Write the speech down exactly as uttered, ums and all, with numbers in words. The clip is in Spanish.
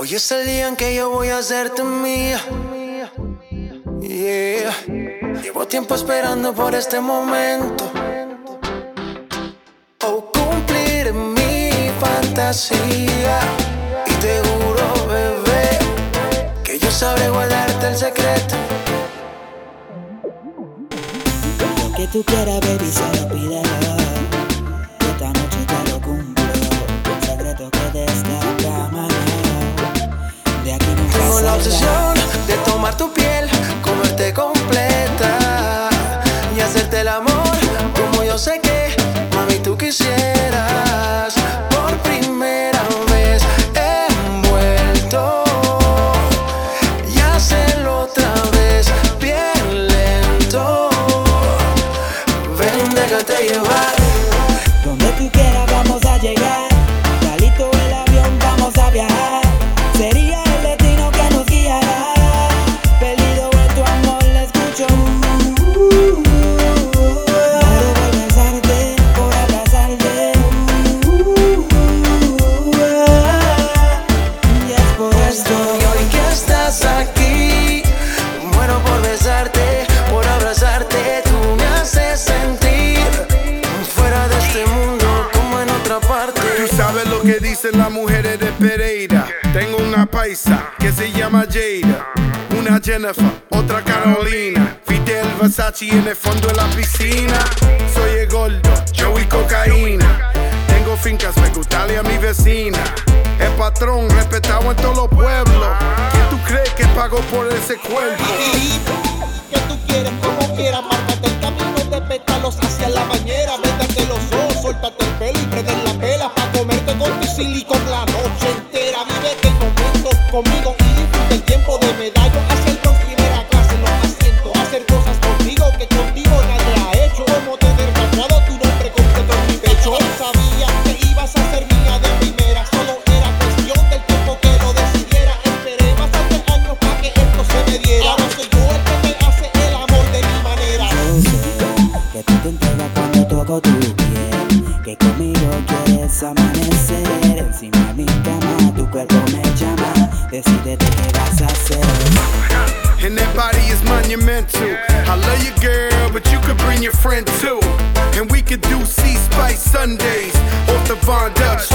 Hoy es el día en que yo voy a hacerte mía. Yeah. Llevo tiempo esperando por este momento. Oh, cumplir mi fantasía. Y te juro, bebé, que yo sabré guardarte el secreto. Lo que tú quieras, baby, solo pídelo. Esta noche te lo cumplo. Un secreto que de esta cama no. De aquí no pasa. Tengo la obsesión de tomar tu piel, comerte completa y hacerte el amor como yo sé que, mami, tú quisieras. Por primera vez envuelto y hacerlo otra vez bien lento. Ven, déjate llevar. Donde tú quieras vamos a llegar. Salito el avión, vamos a viajar. Sería el destino que nos guiará. Perdido en tu amor, le escucho. Muero por besarte, por abrazarte. Y es por esto. Y hoy que estás aquí, muero por besarte, por abrazarte. Tú me haces sentir fuera de este mundo, como en otra parte. Tú sabes lo que dicen las mujeres de Pereira. Tengo una paisa que se llama Jada, una Jennifer, otra Carolina. Fidel Versace en el fondo de la piscina. Soy el gordo, Joey cocaína. Tengo fincas, me gustaría a mi vecina. El patrón respetado en todos los pueblos. ¿Quién tú crees que pagó por ese cuerpo? Que tú quieres, como quieras, márcate el camino de pétalos hacia la bañera. Vétate los ojos, suéltate el pelo y prender la vela pa' comerte con tu silicón la noche entera. Vívete el momento conmigo y disfruta el tiempo de medallo hacia el Bronx, primera clase en los asientos. Hacer cosas contigo que contigo nadie ha hecho, como tener marcado tu nombre completo en mi pecho. Yo sabía que ibas a ser mía de primera, solo era cuestión del tiempo que lo decidiera. Esperé bastantes años pa' que esto se me diera. Ahora soy yo el que me hace el amor de mi manera. Yo sé que tú te entregas cuando toco tu piel, que conmigo quieres amanecer. Encima de mi cama tu cuerpo me llama. Decídete qué vas a hacer. And that body is monumental. I love you, girl, but you could bring your friend too. And we could do Sea Spice Sundays off the Von Dutch.